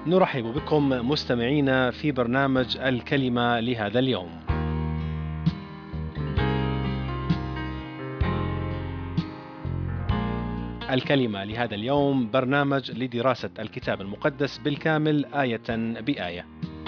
نرحب بكم مستمعينا في برنامج الكلمة لهذا اليوم. الكلمة لهذا اليوم برنامج لدراسة الكتاب المقدس بالكامل آية بآية.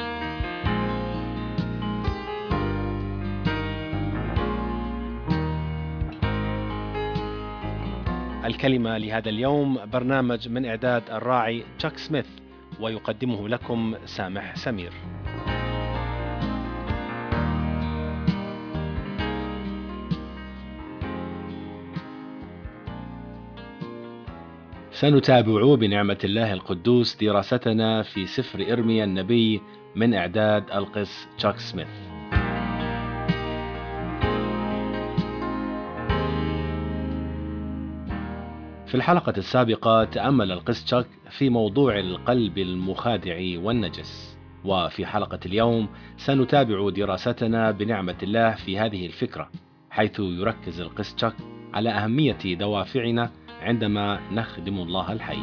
الكلمة لهذا اليوم برنامج من إعداد الراعي تشاك سميث، ويقدمه لكم سامح سمير. سنتابع بنعمة الله القدوس دراستنا في سفر إرميا النبي من إعداد القس تشاك سميث. في الحلقة السابقة تأمل القس تشاك في موضوع القلب المخادع والنجس، وفي حلقة اليوم سنتابع دراستنا بنعمة الله في هذه الفكرة، حيث يركز القس تشاك على أهمية دوافعنا عندما نخدم الله الحي.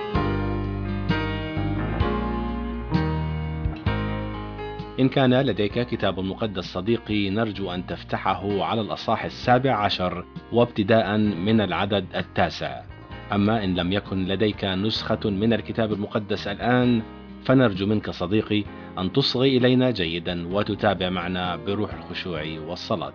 إن كان لديك كتاب مقدس صديقي، نرجو أن تفتحه على الأصحاح 17 وابتداء من العدد 9. أما إن لم يكن لديك نسخة من الكتاب المقدس الآن، فنرجو منك صديقي أن تصغي إلينا جيدا وتتابع معنا بروح الخشوع والصلاة.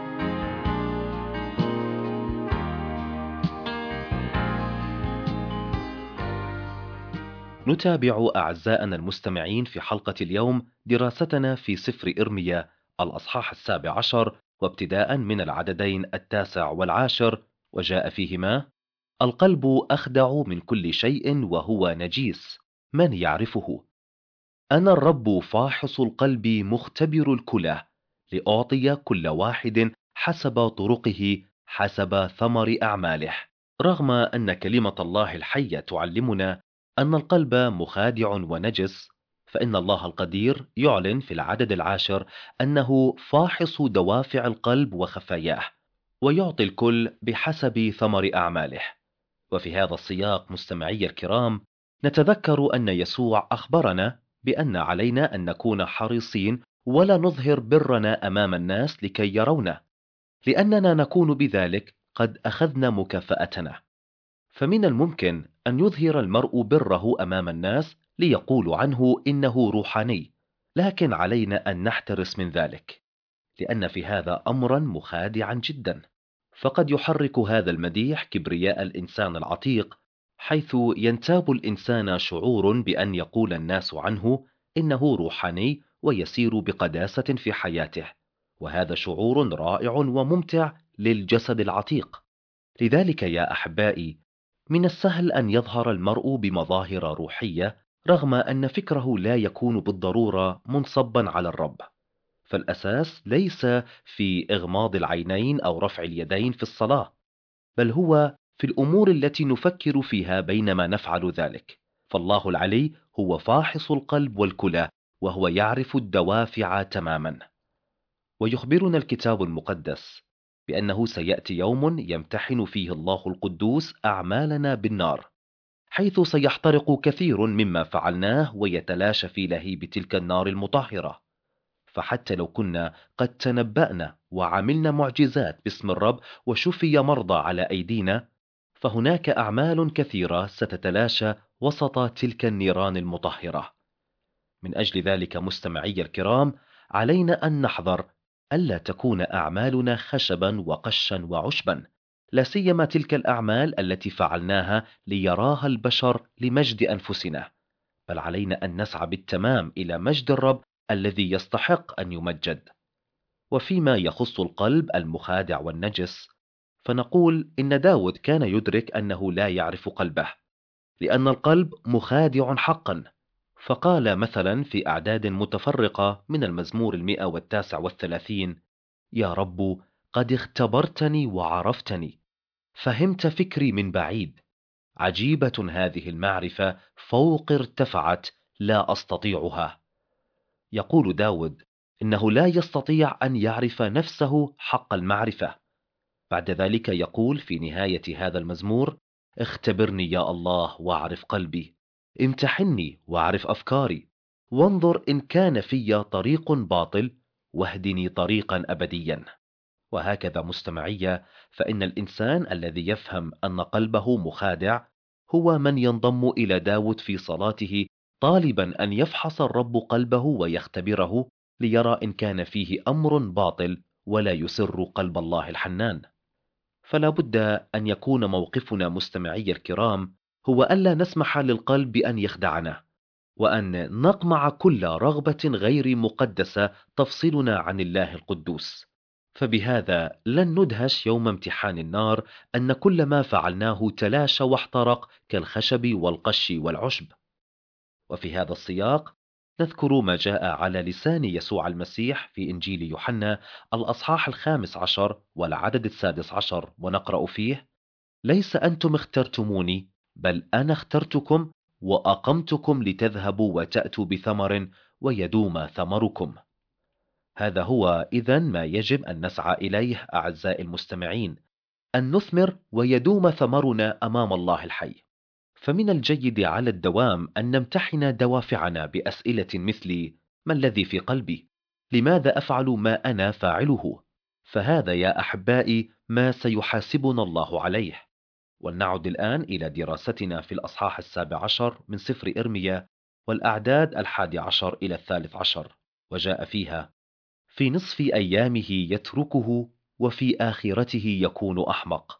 نتابع أعزائنا المستمعين في حلقة اليوم دراستنا في سفر إرميا الأصحاح 17 وابتداء من العددين 9 و10، وجاء فيهما: القلب أخدع من كل شيء وهو نجيس، من يعرفه؟ أنا الرب فاحص القلب مختبر الكلى، لأعطي كل واحد حسب طرقه حسب ثمر أعماله. رغم أن كلمة الله الحية تعلمنا أن القلب مخادع ونجس، فإن الله القدير يعلن في العدد 10 أنه فاحص دوافع القلب وخفاياه، ويعطي الكل بحسب ثمر أعماله. وفي هذا السياق مستمعي الكرام، نتذكر أن يسوع أخبرنا بأن علينا أن نكون حريصين ولا نظهر برنا أمام الناس لكي يرونا، لأننا نكون بذلك قد أخذنا مكافأتنا. فمن الممكن أن يظهر المرء بره أمام الناس ليقولوا عنه إنه روحاني، لكن علينا أن نحترس من ذلك، لأن في هذا أمرا مخادعا جدا. فقد يحرك هذا المديح كبرياء الإنسان العتيق، حيث ينتاب الإنسان شعور بأن يقول الناس عنه إنه روحاني ويسير بقداسة في حياته، وهذا شعور رائع وممتع للجسد العتيق. لذلك يا أحبائي، من السهل أن يظهر المرء بمظاهر روحية رغم أن فكره لا يكون بالضرورة منصبا على الرب. فالأساس ليس في إغماض العينين أو رفع اليدين في الصلاة، بل هو في الأمور التي نفكر فيها بينما نفعل ذلك. فالله العلي هو فاحص القلب والكلى، وهو يعرف الدوافع تماما. ويخبرنا الكتاب المقدس بأنه سيأتي يوم يمتحن فيه الله القدوس أعمالنا بالنار، حيث سيحترق كثير مما فعلناه ويتلاشى في لهيب تلك النار المطهرة. فحتى لو كنا قد تنبأنا وعملنا معجزات باسم الرب وشفي مرضى على أيدينا، فهناك أعمال كثيرة ستتلاشى وسط تلك النيران المطهرة. من أجل ذلك مستمعي الكرام، علينا أن نحذر ألا تكون أعمالنا خشبا وقشا وعشبا، لا سيما تلك الأعمال التي فعلناها ليراها البشر لمجد أنفسنا، بل علينا أن نسعى بالتمام إلى مجد الرب الذي يستحق أن يمجد. وفيما يخص القلب المخادع والنجس، فنقول إن داود كان يدرك أنه لا يعرف قلبه، لأن القلب مخادع حقا. فقال مثلا في أعداد متفرقة من المزمور 139: يا رب، قد اختبرتني وعرفتني، فهمت فكري من بعيد، عجيبة هذه المعرفة، فوق ارتفعت، لا أستطيعها. يقول داود إنه لا يستطيع أن يعرف نفسه حق المعرفة. بعد ذلك يقول في نهاية هذا المزمور: اختبرني يا الله واعرف قلبي، امتحني واعرف أفكاري، وانظر إن كان في طريق باطل، واهدني طريقا أبديا. وهكذا مستمعية، فإن الإنسان الذي يفهم أن قلبه مخادع هو من ينضم إلى داود في صلاته، طالبا أن يفحص الرب قلبه ويختبره ليرى إن كان فيه أمر باطل ولا يسر قلب الله الحنان. فلا بد أن يكون موقفنا مستمعي الكرام هو ألا نسمح للقلب بأن يخدعنا، وأن نقمع كل رغبة غير مقدسة تفصلنا عن الله القدوس. فبهذا لن ندهش يوم امتحان النار أن كل ما فعلناه تلاشى واحترق كالخشب والقش والعشب. وفي هذا السياق نذكر ما جاء على لسان يسوع المسيح في إنجيل يوحنا الأصحاح 15 والعدد 16، ونقرأ فيه: ليس أنتم اخترتموني، بل أنا اخترتكم وأقمتكم لتذهبوا وتأتوا بثمر ويدوم ثمركم. هذا هو إذن ما يجب أن نسعى إليه أعزائي المستمعين، أن نثمر ويدوم ثمرنا أمام الله الحي. فمن الجيد على الدوام أن نمتحن دوافعنا بأسئلة مثل: ما الذي في قلبي؟ لماذا أفعل ما أنا فاعله؟ فهذا يا أحبائي ما سيحاسبنا الله عليه. ولنعد الآن إلى دراستنا في الأصحاح 17 من سفر إرميا، والأعداد 11 إلى 13، وجاء فيها: في نصف أيامه يتركه، وفي آخرته يكون أحمق.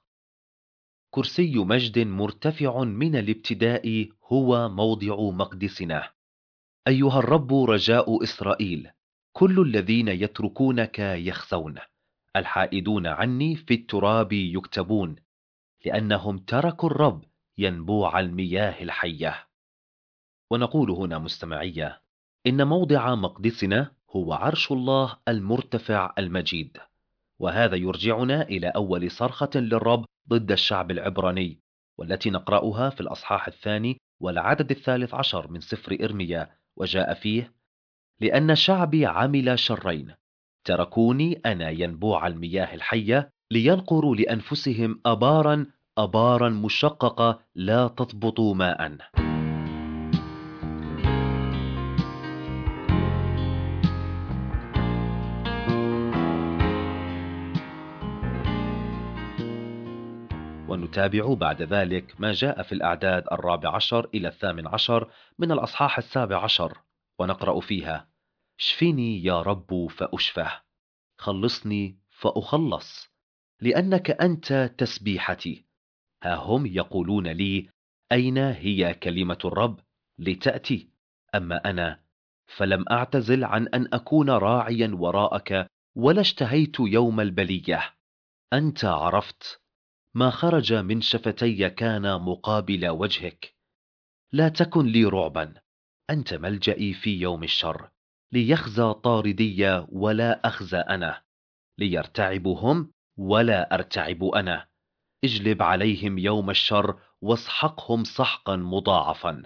كرسي مجد مرتفع من الابتداء هو موضع مقدسنا. أيها الرب رجاء إسرائيل، كل الذين يتركونك يخزون، الحائدون عني في التراب يكتبون، لأنهم تركوا الرب ينبوع المياه الحية. ونقول هنا مستمعية، إن موضع مقدسنا هو عرش الله المرتفع المجيد. وهذا يرجعنا إلى أول صرخة للرب ضد الشعب العبراني، والتي نقرأها في الأصحاح 2 والعدد 13 من سفر إرميا، وجاء فيه: لأن شعبي عمل شرين، تركوني أنا ينبوع المياه الحية، لينقروا لأنفسهم أبارا، أبارا مشققة لا تضبط ماء. ونتابع بعد ذلك ما جاء في الأعداد 14 إلى 18 من الأصحاح 17، ونقرأ فيها: اشفني يا رب فأشفى، خلصني فأخلص، لأنك أنت تسبيحتي. ها هم يقولون لي: أين هي كلمة الرب لتأتي؟ أما أنا فلم أعتزل عن أن أكون راعيا وراءك، ولا اشتهيت يوم البلية. أنت عرفت ما خرج من شفتي كان مقابل وجهك. لا تكن لي رعبا، أنت ملجئي في يوم الشر. ليخزى طاردي ولا أخزى أنا، ليرتعبوا هم ولا أرتعب أنا. اجلب عليهم يوم الشر واسحقهم سحقا مضاعفا.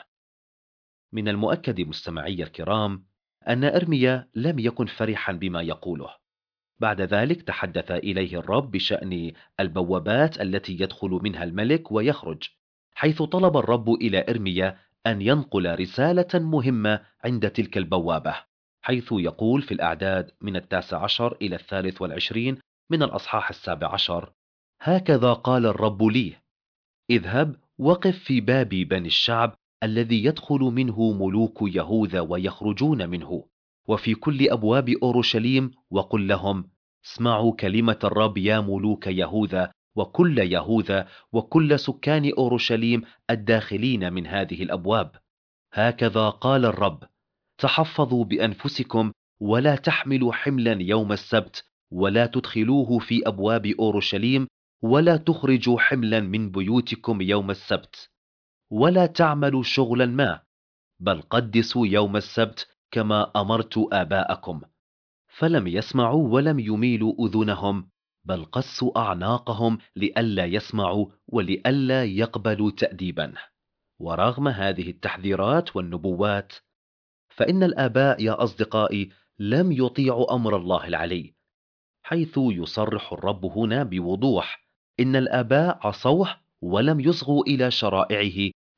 من المؤكد مستمعي الكرام أن إرميا لم يكن فرحا بما يقوله. بعد ذلك تحدث إليه الرب بشأن البوابات التي يدخل منها الملك ويخرج، حيث طلب الرب إلى إرميا أن ينقل رسالة مهمة عند تلك البوابة، حيث يقول في الأعداد من 19 إلى 23 من الأصحاح 17: هكذا قال الرب لي: اذهب وقف في باب بني الشعب الذي يدخل منه ملوك يهوذا ويخرجون منه، وفي كل أبواب أورشليم، وقل لهم: اسمعوا كلمة الرب يا ملوك يهوذا وكل يهوذا وكل سكان أورشليم الداخلين من هذه الأبواب. هكذا قال الرب: تحفظوا بأنفسكم ولا تحملوا حملا يوم السبت، ولا تدخلوه في أبواب أورشليم، ولا تخرجوا حملا من بيوتكم يوم السبت، ولا تعملوا شغلا ما، بل قدسوا يوم السبت كما أمرت آباءكم. فلم يسمعوا ولم يميلوا أذنهم، بل قسوا أعناقهم لئلا يسمعوا ولئلا يقبلوا تأديبا. ورغم هذه التحذيرات والنبوات، فإن الآباء يا أصدقائي لم يطيعوا أمر الله العلي، حيث يصرح الرب هنا بوضوح إن الآباء عصوه ولم يصغوا إلى شرائعه،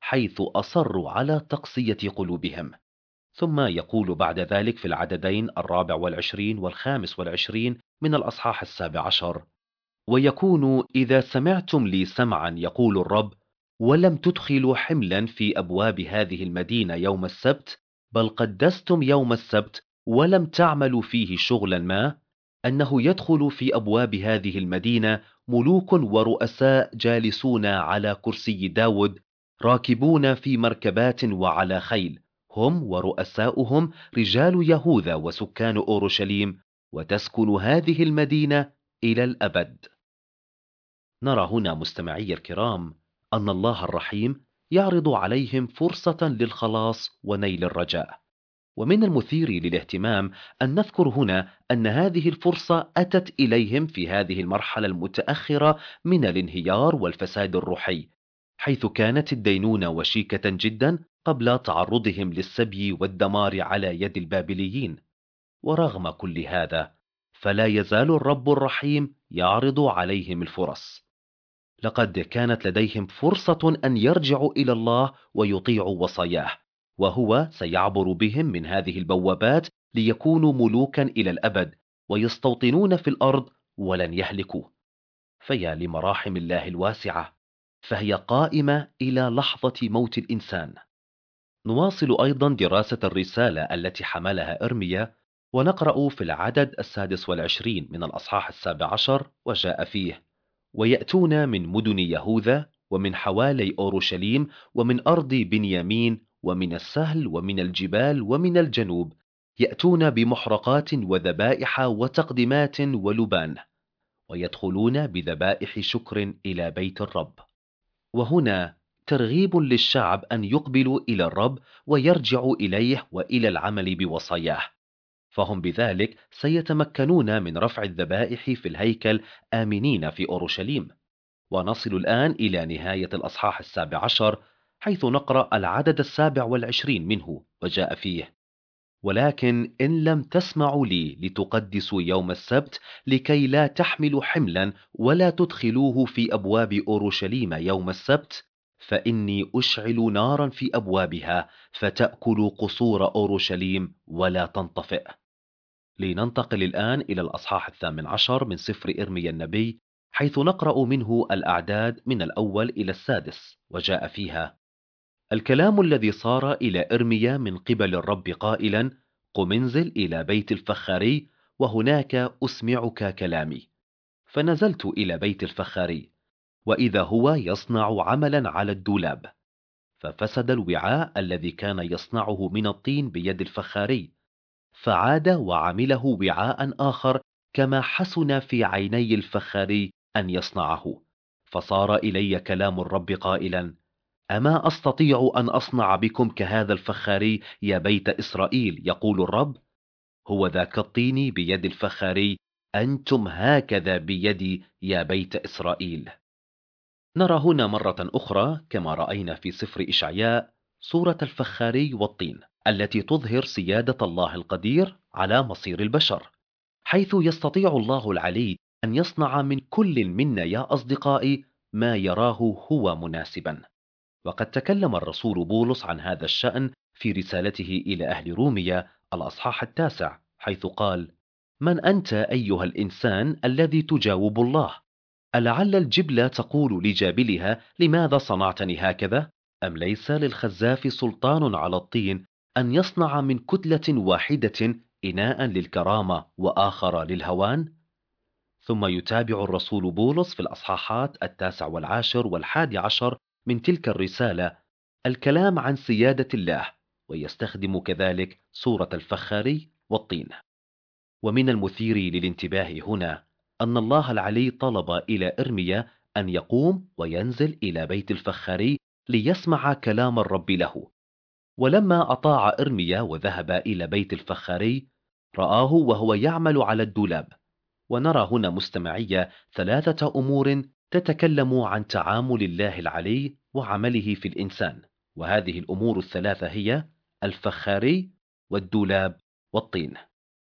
حيث أصروا على تقسية قلوبهم. ثم يقول بعد ذلك في العددين 24 و25 من الأصحاح 17: ويكون إذا سمعتم لي سمعا يقول الرب، ولم تدخلوا حملا في أبواب هذه المدينة يوم السبت، بل قدستم يوم السبت ولم تعملوا فيه شغلا ما، أنه يدخل في أبواب هذه المدينة ملوك ورؤساء جالسون على كرسي داود، راكبون في مركبات وعلى خيل، هم ورؤساؤهم رجال يهوذا وسكان أورشليم، وتسكن هذه المدينة إلى الأبد. نرى هنا مستمعي الكرام أن الله الرحيم يعرض عليهم فرصة للخلاص ونيل الرجاء. ومن المثير للاهتمام أن نذكر هنا أن هذه الفرصة أتت إليهم في هذه المرحلة المتأخرة من الانهيار والفساد الروحي، حيث كانت الدينونة وشيكة جدا قبل تعرضهم للسبي والدمار على يد البابليين. ورغم كل هذا، فلا يزال الرب الرحيم يعرض عليهم الفرص. لقد كانت لديهم فرصة أن يرجعوا إلى الله ويطيعوا وصاياه، وهو سيعبر بهم من هذه البوابات ليكونوا ملوكا إلى الأبد ويستوطنون في الأرض ولن يهلكوا. فيا لمراحم الله الواسعة، فهي قائمة إلى لحظة موت الإنسان. نواصل أيضا دراسة الرسالة التي حملها إرميا، ونقرأ في العدد 26 من الأصحاح 17: وجاء فيه: ويأتون من مدن يهوذا ومن حوالي أورشليم ومن أرض بنيامين ومن السهل ومن الجبال ومن الجنوب، يأتون بمحرقات وذبائح وتقدمات ولبان، ويدخلون بذبائح شكر إلى بيت الرب. وهنا ترغيب للشعب أن يقبلوا إلى الرب ويرجعوا إليه وإلى العمل بوصاياه، فهم بذلك سيتمكنون من رفع الذبائح في الهيكل آمنين في أورشليم. ونصل الآن إلى نهاية الأصحاح 17، حيث نقرأ العدد 27 منه: وجاء فيه: ولكن إن لم تسمعوا لي لتقدسوا يوم السبت لكي لا تحملوا حملا ولا تدخلوه في أبواب أورشليم يوم السبت، فإني أشعل نارا في أبوابها فتأكل قصور أورشليم ولا تنطفئ. لننتقل الآن إلى الأصحاح 18 من سفر إرميا النبي، حيث نقرأ منه الأعداد من الأول إلى السادس. وجاء فيها: الكلام الذي صار إلى إرميا من قبل الرب قائلا: قم انزل إلى بيت الفخاري وهناك أسمعك كلامي. فنزلت إلى بيت الفخاري، وإذا هو يصنع عملا على الدولاب، ففسد الوعاء الذي كان يصنعه من الطين بيد الفخاري، فعاد وعمله وعاء آخر كما حسن في عيني الفخاري أن يصنعه. فصار إلي كلام الرب قائلا: أما أستطيع أن أصنع بكم كهذا الفخاري يا بيت إسرائيل؟ يقول الرب. هو ذاك الطين بيد الفخاري، أنتم هكذا بيدي يا بيت إسرائيل. نرى هنا مرة أخرى كما رأينا في سفر إشعياء صورة الفخاري والطين التي تظهر سيادة الله القدير على مصير البشر، حيث يستطيع الله العلي أن يصنع من كل منا يا أصدقائي ما يراه هو مناسبا. وقد تكلم الرسول بولس عن هذا الشأن في رسالته إلى أهل روميا الأصحاح 9، حيث قال: من أنت أيها الإنسان الذي تجاوب الله؟ ألعل الجبلة تقول لجابلها: لماذا صنعتني هكذا؟ أم ليس للخزاف سلطان على الطين أن يصنع من كتلة واحدة إناء للكرامة وآخر للهوان؟ ثم يتابع الرسول بولس في الأصحاحات 19 و10 و11 من تلك الرسالة الكلام عن سيادة الله، ويستخدم كذلك صورة الفخاري والطين. ومن المثير للانتباه هنا أن الله العلي طلب إلى إرميا أن يقوم وينزل إلى بيت الفخاري ليسمع كلام الرب له. ولما أطاع إرميا وذهب إلى بيت الفخاري، رآه وهو يعمل على الدولاب. ونرى هنا مستمعية 3 أمور تتكلم عن تعامل الله العلي وعمله في الإنسان، وهذه الأمور ال3 هي الفخاري والدولاب والطين.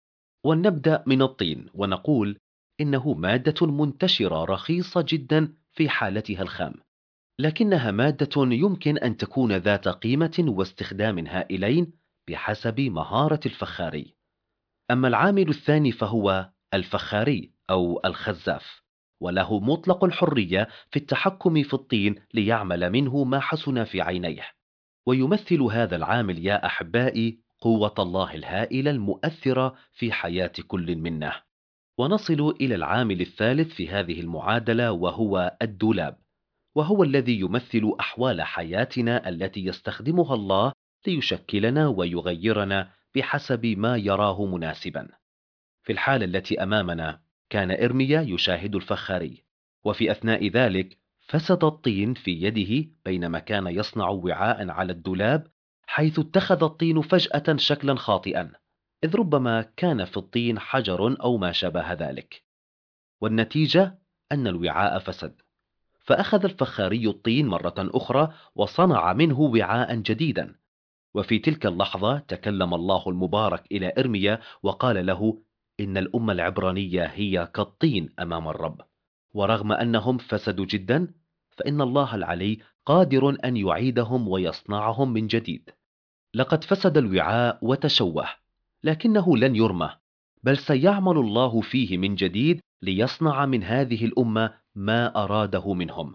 ولنبدأ من الطين ونقول إنه مادة منتشرة رخيصة جدا في حالتها الخام، لكنها مادة يمكن أن تكون ذات قيمة واستخدام هائلين بحسب مهارة الفخاري. أما العامل الثاني فهو الفخاري أو الخزاف، وله مطلق الحرية في التحكم في الطين ليعمل منه ما حسن في عينيه. ويمثل هذا العامل يا أحبائي قوة الله الهائلة المؤثرة في حياة كل منا. ونصل إلى العامل الثالث في هذه المعادلة، وهو الدولاب، وهو الذي يمثل أحوال حياتنا التي يستخدمها الله ليشكلنا ويغيرنا بحسب ما يراه مناسبا. في الحالة التي أمامنا كان إرميا يشاهد الفخاري، وفي أثناء ذلك فسد الطين في يده بينما كان يصنع وعاء على الدولاب، حيث اتخذ الطين فجأة شكلا خاطئا، إذ ربما كان في الطين حجر أو ما شابه ذلك. والنتيجة أن الوعاء فسد. فأخذ الفخاري الطين مرة أخرى وصنع منه وعاء جديدا. وفي تلك اللحظة تكلم الله المبارك إلى إرميا وقال له: إن الأمة العبرانية هي كالطين أمام الرب، ورغم أنهم فسدوا جدا فإن الله العلي قادر أن يعيدهم ويصنعهم من جديد. لقد فسد الوعاء وتشوه، لكنه لن يرمى، بل سيعمل الله فيه من جديد ليصنع من هذه الأمة ما أراده منهم.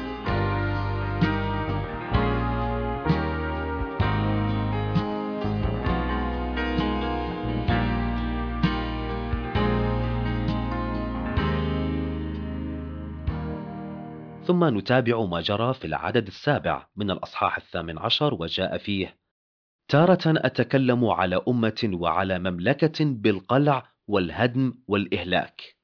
ثم نتابع ما جرى في العدد السابع من الأصحاح 18، وجاء فيه: تارة أتكلم على أمة وعلى مملكة بالقلع والهدم والإهلاك.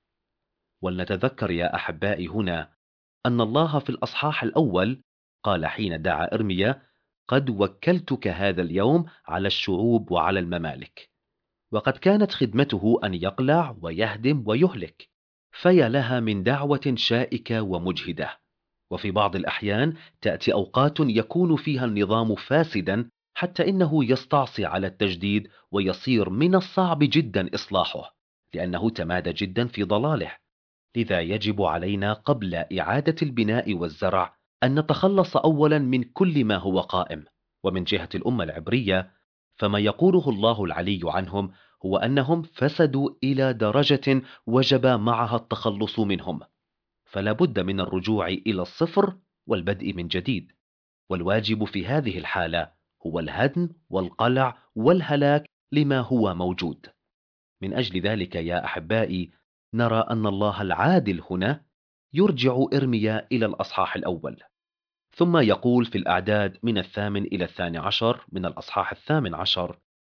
ولنتذكر يا أحبائي هنا أن الله في الأصحاح الأول قال حين دعا إرميا: قد وكلتك هذا اليوم على الشعوب وعلى الممالك. وقد كانت خدمته أن يقلع ويهدم ويهلك، فيا لها من دعوة شائكة ومجهدة. وفي بعض الأحيان تأتي أوقات يكون فيها النظام فاسدا حتى إنه يستعصي على التجديد، ويصير من الصعب جدا إصلاحه لأنه تمادى جدا في ضلاله. لذا يجب علينا قبل إعادة البناء والزرع أن نتخلص أولا من كل ما هو قائم. ومن جهة الأمة العبرية فما يقوله الله العلي عنهم هو أنهم فسدوا إلى درجة وجب معها التخلص منهم، فلا بد من الرجوع إلى الصفر والبدء من جديد. والواجب في هذه الحالة هو الهدم والقلع والهلاك لما هو موجود. من أجل ذلك يا أحبائي نرى أن الله العادل هنا يرجع إرميا إلى الأصحاح الأول، ثم يقول في الأعداد من 8 إلى 12 من الأصحاح 18: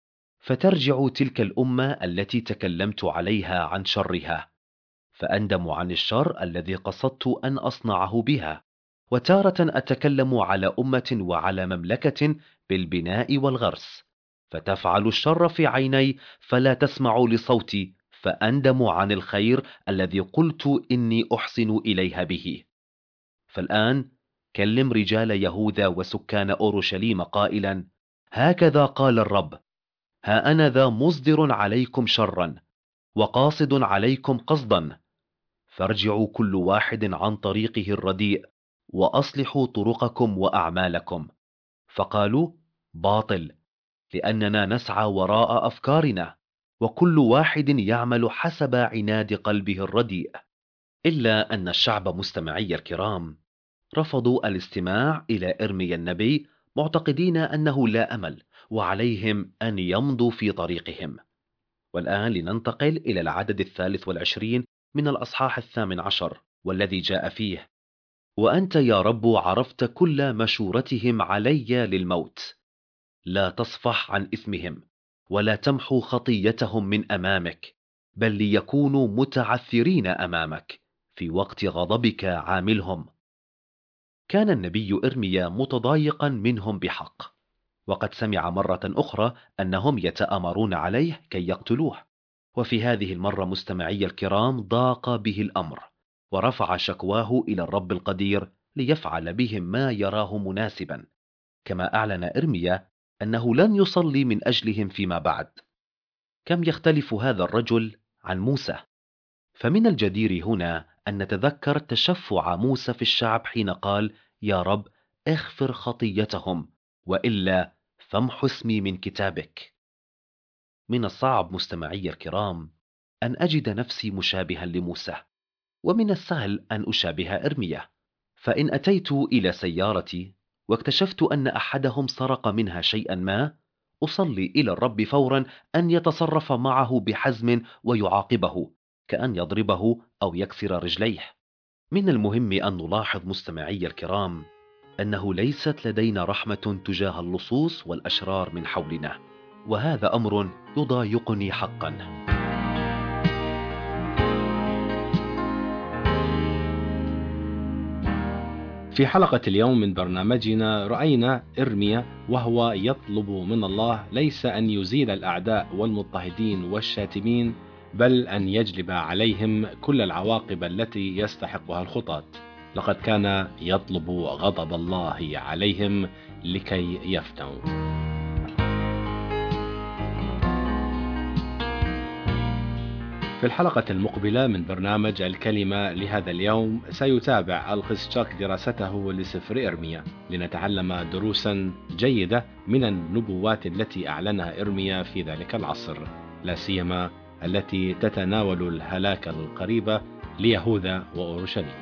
فترجع تلك الأمة التي تكلمت عليها عن شرها، فأندم عن الشر الذي قصدت أن أصنعه بها. وتارة أتكلم على أمة وعلى مملكة بالبناء والغرس، فتفعل الشر في عيني فلا تسمع لصوتي، فأندم عن الخير الذي قلت إني أحسن إليها به. فالآن كلم رجال يهوذا وسكان أورشليم قائلا: هكذا قال الرب: ها أنا ذا مصدر عليكم شرا وقاصد عليكم قصدا، فارجعوا كل واحد عن طريقه الرديء وأصلحوا طرقكم وأعمالكم. فقالوا: باطل، لأننا نسعى وراء أفكارنا، وكل واحد يعمل حسب عناد قلبه الرديء. إلا أن الشعب مستمعي الكرام رفضوا الاستماع إلى إرميا النبي، معتقدين أنه لا أمل وعليهم أن يمضوا في طريقهم. والآن لننتقل إلى العدد 23 من الأصحاح 18، والذي جاء فيه: وأنت يا رب عرفت كل مشورتهم علي للموت، لا تصفح عن إثمهم ولا تمحو خطيتهم من أمامك، بل ليكونوا متعثرين أمامك في وقت غضبك عاملهم. كان النبي إرميا متضايقا منهم بحق، وقد سمع مرة أخرى أنهم يتآمرون عليه كي يقتلوه. وفي هذه المرة مستمعي الكرام ضاق به الأمر، ورفع شكواه إلى الرب القدير ليفعل بهم ما يراه مناسبا، كما أعلن إرميا أنه لن يصلي من أجلهم فيما بعد. كم يختلف هذا الرجل عن موسى! فمن الجدير هنا أن نتذكر تشفع موسى في الشعب حين قال: يا رب اغفر خطيتهم، وإلا فامح اسمي من كتابك. من الصعب مستمعي الكرام أن أجد نفسي مشابها لموسى، ومن السهل أن أشابه إرميا. فإن أتيت إلى سيارتي واكتشفت أن أحدهم سرق منها شيئا ما، أصلي إلى الرب فورا أن يتصرف معه بحزم ويعاقبه، كأن يضربه أو يكسر رجليه. من المهم أن نلاحظ مستمعي الكرام أنه ليست لدينا رحمة تجاه اللصوص والأشرار من حولنا، وهذا أمر يضايقني حقا. في حلقة اليوم من برنامجنا رأينا إرميا وهو يطلب من الله ليس أن يزيل الأعداء والمضطهدين والشاتمين، بل أن يجلب عليهم كل العواقب التي يستحقها الخطاة. لقد كان يطلب غضب الله عليهم لكي يفنوا. في الحلقة المقبلة من برنامج الكلمة لهذا اليوم سيتابع القس تشاك دراسته لسفر إرميا لنتعلم دروسا جيدة من النبوات التي أعلنها إرميا في ذلك العصر، لا سيما التي تتناول الهلاك القريب ليهوذا وأورشليم.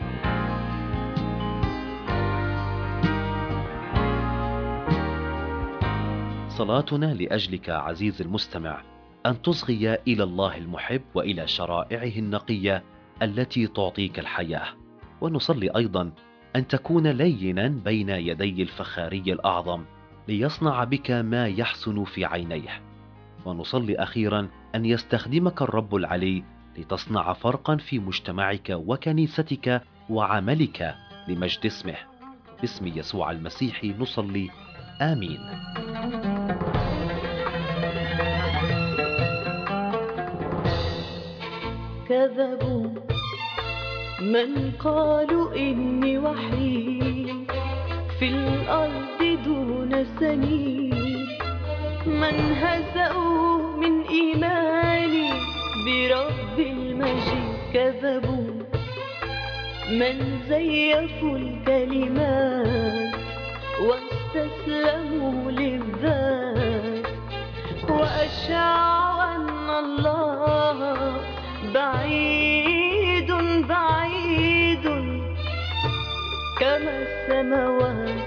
صلاتنا لأجلك عزيزي المستمع أن تصغي إلى الله المحب وإلى شرائعه النقية التي تعطيك الحياة، ونصلي أيضا أن تكون لينا بين يدي الفخاري الأعظم ليصنع بك ما يحسن في عينيه، ونصلي أخيرا أن يستخدمك الرب العلي لتصنع فرقا في مجتمعك وكنيستك وعملك لمجد اسمه. باسم يسوع المسيح نصلي، آمين. كذبوا من قالوا إني وحيد في الأرض دون سنين، من هزأوا من إيماني برب المجيد. كذبوا من زيفوا الكلمات واستسلموا للذات، وأشاعوا أن الله بعيد بعيد كما السماوات.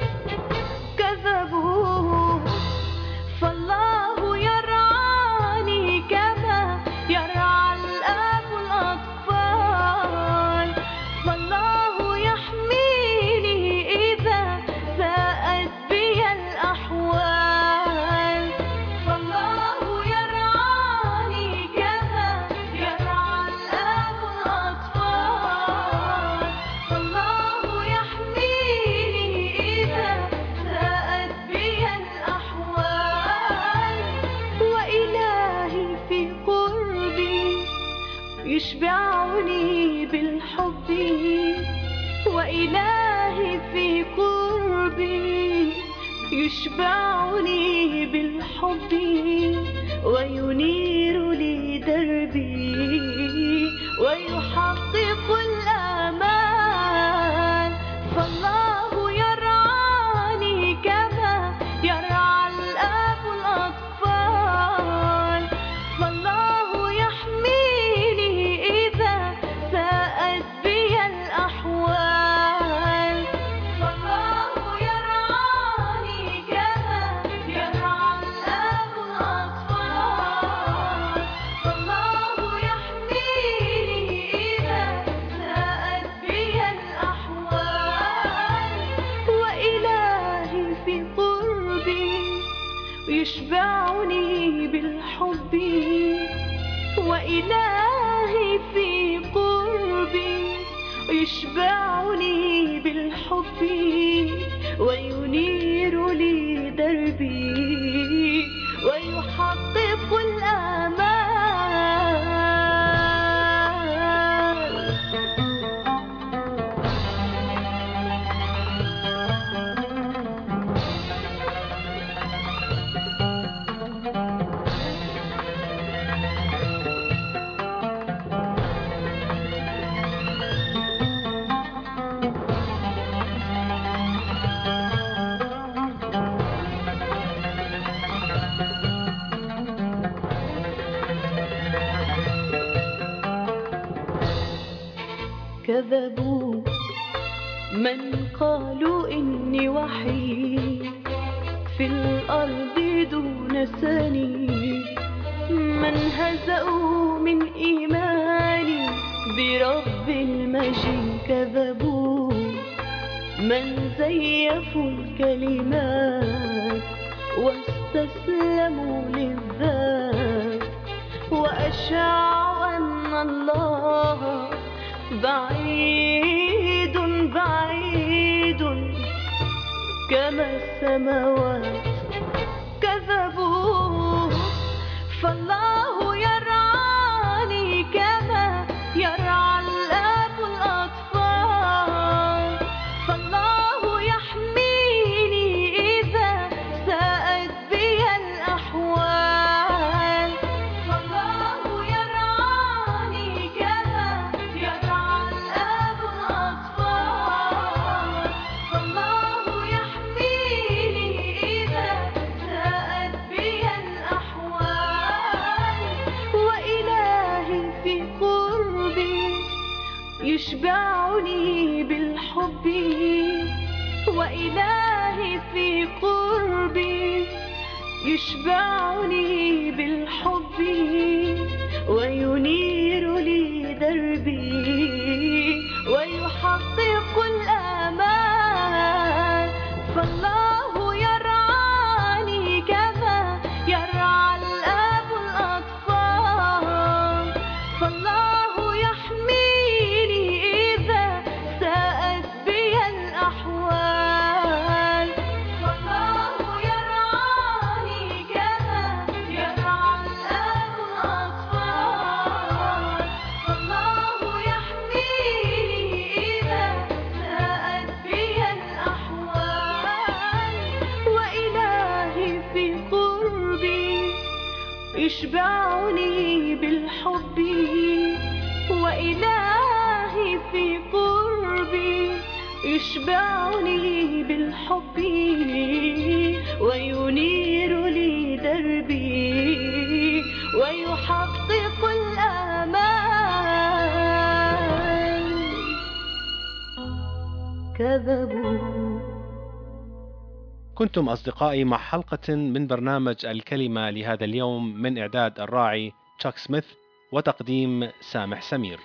كذبوا فالله يرعاني كما يرعى الآب الأطفال، فالله يحميني إذا ساءت بي الأحوال، فالله يرعاني كما يرعى الآب الأطفال، فالله يحميني إذا ساءت بي الأحوال. وإلهي في قربي يشبعني بالحب، وإلهي في قربي يشبعني بالحب، وينير لي دربي ويحقق الآمال. فالله يرعاني كما يرعى الآب الأطفال، فالله يحميني إذا ساءت بي الأحوال، فالله يرعاني كما يرعى الآب الأطفال، فالله يحميني إذا ساءت بي الأحوال. وإلهي في قربي يشبعني بالحب، وإلهي في قربي يشبعني بالحب، وينير لي دربي ويحقق الآمال. كذبوا، من قالوا إني وحيد في الأرض دون سني، من هزأوا من إيماني برب المجيد كذبوا، من زيفوا الكلمات واستسلموا للذات، وأشاعوا أن الله بعيد بعيد كما السماوات كذبوا، فالله يرعاني كما يرعى الأب الأطفال، فالله يحميني إذا ساءت بي الأحوال، فالله يرعاني كما يرعى الأب الأطفال، فالله يحميني إذا ساءت بي الأحوال، وإلهي في قربي يشبعني بالحب، وإلهي في قربي يشبعني بالحب، وينير لي دربي ويحقق الآمال، فالله يرعاني كما يرعى الأب الأطفال، فالله يحميني إذا ساءت بي الأحوال، فالله يرعاني كما يرعى الأب الأطفال، فالله يحميني إذا ساءت بي الأحوال، وإلهي في قربي يشبعني بالحب، وإلهي في قربي يشبعني بالحب، وينير لي دربي ويحقق الآمال، كذبوا. كنتم أصدقائي مع حلقة من برنامج الكلمة لهذا اليوم، من إعداد الراعي تشاك سميث وتقديم سامح سمير.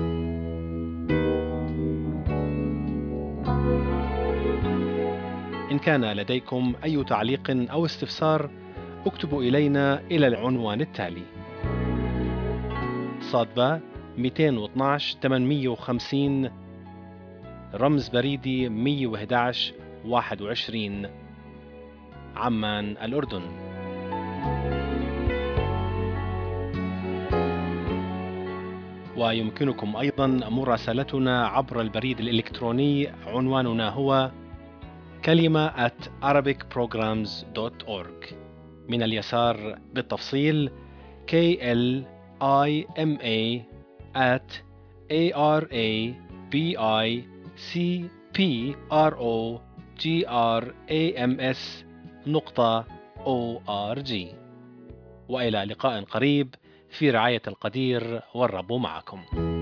إن كان لديكم أي تعليق أو استفسار اكتبوا إلينا إلى العنوان التالي: صادبة 212 850 رمز بريدي 111 21 عمان الأردن. ويمكنكم أيضا مراسلتنا عبر البريد الإلكتروني، عنواننا هو kalima@arabicprograms.org. من اليسار بالتفصيل KLIMA@ARABICPROGRAMS.org. وإلى لقاء قريب في رعاية القدير، والرب معكم.